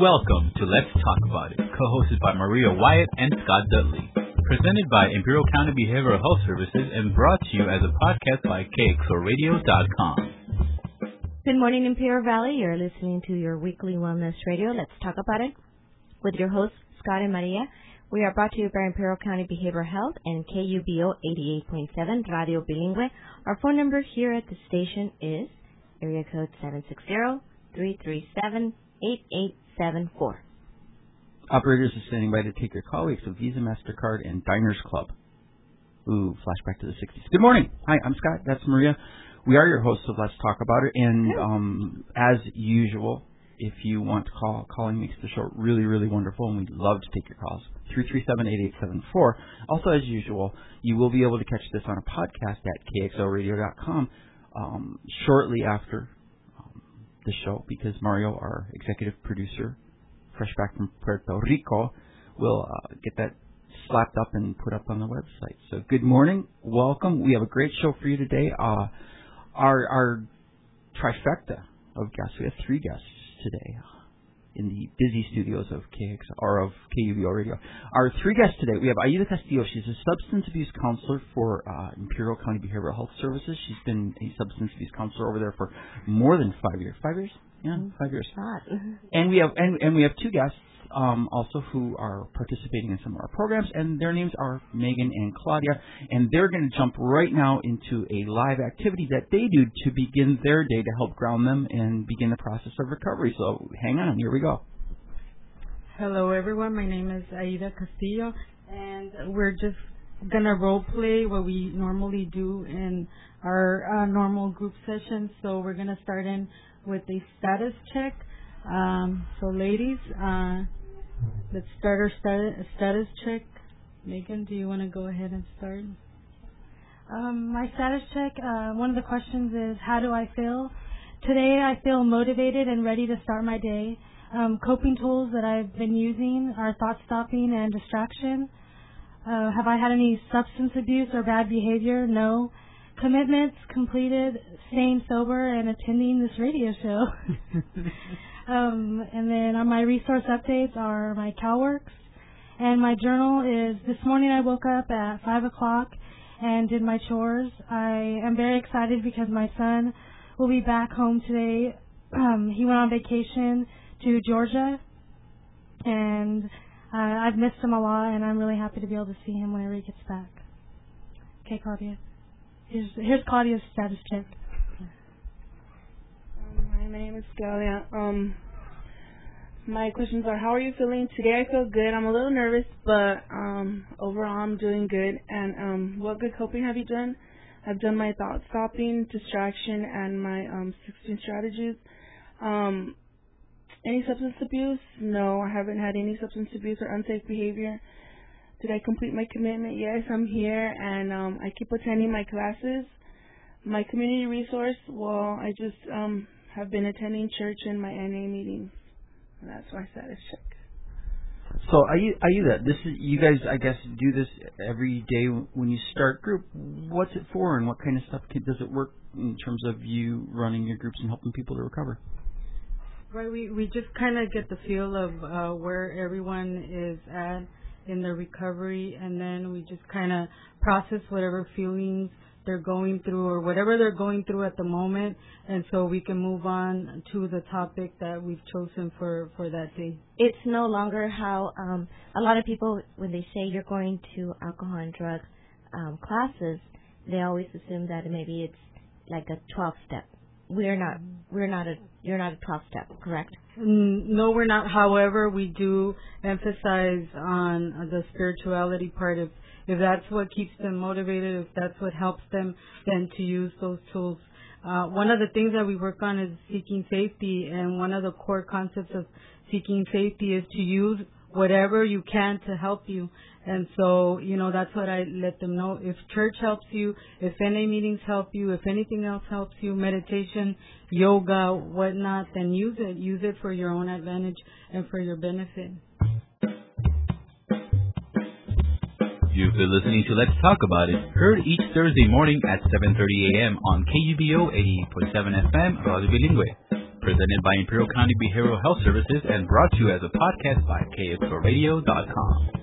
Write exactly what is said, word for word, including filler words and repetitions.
welcome to Let's Talk About It, co-hosted by Maria Wyatt and Scott Dudley. Presented by Imperial County Behavioral Health Services and brought to you as a podcast by K X O radio dot com. Good morning, Imperial Valley. You're listening to your weekly wellness radio, Let's Talk About It, with your hosts, Scott and Maria. We are brought to you by Imperial County Behavioral Health and K U B O eighty-eight point seven Radio Bilingüe. Our phone number here at the station is area code seven six zero, three three seven, eight eight seven four. Operators are standing by to take your call. We have Visa, MasterCard, and Diners Club. Ooh, flashback to the sixties. Good morning. Hi, I'm Scott. That's Maria. We are your hosts of Let's Talk About It. And um, as usual, if you want to call, calling makes the show really, really wonderful, and we'd love to take your calls. three three seven, eight eight seven four. Also, as usual, you will be able to catch this on a podcast at K X O radio dot com um, shortly after um, the show, because Mario, our executive producer, fresh back from Puerto Rico, will uh, get that slapped up and put up on the website. So good morning. Welcome. We have a great show for you today. Uh, our, our trifecta of guests, we have three guests today in the busy studios of K X or of K U B O Radio. Our three guests today, we have Aida Castillo. She's a substance abuse counselor for uh, Imperial County Behavioral Health Services. She's been a substance abuse counselor over there for more than five years. Five years? Yeah, five years. And we have and, and we have two guests um, also who are participating in some of our programs, and their names are Megan and Claudia, and they're going to jump right now into a live activity that they do to begin their day to help ground them and begin the process of recovery. So hang on, here we go. Hello, everyone. My name is Aida Castillo, and we're just going to role play what we normally do in our uh, normal group sessions. So we're going to start in with a status check. Um, so ladies, uh, let's start our status, status check. Megan, do you want to go ahead and start? Um, my status check, uh, one of the questions is, how do I feel? Today I feel motivated and ready to start my day. Um, coping tools that I've been using are thought stopping and distraction. Uh, have I had any substance abuse or bad behavior? No. Commitments completed, staying sober, and attending this radio show. um, and then on my resource updates are my CalWorks. And my journal is, this morning I woke up at five o'clock and did my chores. I am very excited because my son will be back home today. Um, he went on vacation to Georgia, and uh, I've missed him a lot, and I'm really happy to be able to see him whenever he gets back. Okay, Claudia. Here's, here's Claudia's status check. Um, hi, my name is Claudia. Um, my questions are, how are you feeling? Today I feel good. I'm a little nervous, but um, overall I'm doing good. And um, what good coping have you done? I've done my thought stopping, distraction, and my um, sixteen strategies. Um, any substance abuse? No, I haven't had any substance abuse or unsafe behavior. Did I complete my commitment? Yes, I'm here, and um, I keep attending my classes. My community resource, well, I just um, have been attending church and my N A meetings. And that's my status check. So, Aida, this is, you guys, I guess, do this every day when you start group. What's it for, and what kind of stuff can, does it work in terms of you running your groups and helping people to recover? Right, we, we just kind of get the feel of uh, where everyone is at in their recovery, and then we just kind of process whatever feelings they're going through or whatever they're going through at the moment, and so we can move on to the topic that we've chosen for, for that day. It's no longer how um, a lot of people, when they say you're going to alcohol and drug um, classes, they always assume that maybe it's like a twelve-step. We're not. We're not a. You're not a twelve-step, correct? Mm, no, we're not. However, we do emphasize on the spirituality part. If if that's what keeps them motivated, if that's what helps them, then to use those tools. Uh, one of the things that we work on is seeking safety, and one of the core concepts of seeking safety is to use whatever you can to help you. And so, you know, that's what I let them know. If church helps you, if N A meetings help you, if anything else helps you, meditation, yoga, whatnot, then use it. Use it for your own advantage and for your benefit. You've been listening to Let's Talk About It, heard each Thursday morning at seven thirty a.m. on K U B O eighty-eight point seven F M, Radio Bilingüe. presented by Imperial County Behavioral Health Services and brought to you as a podcast by K X O radio dot com.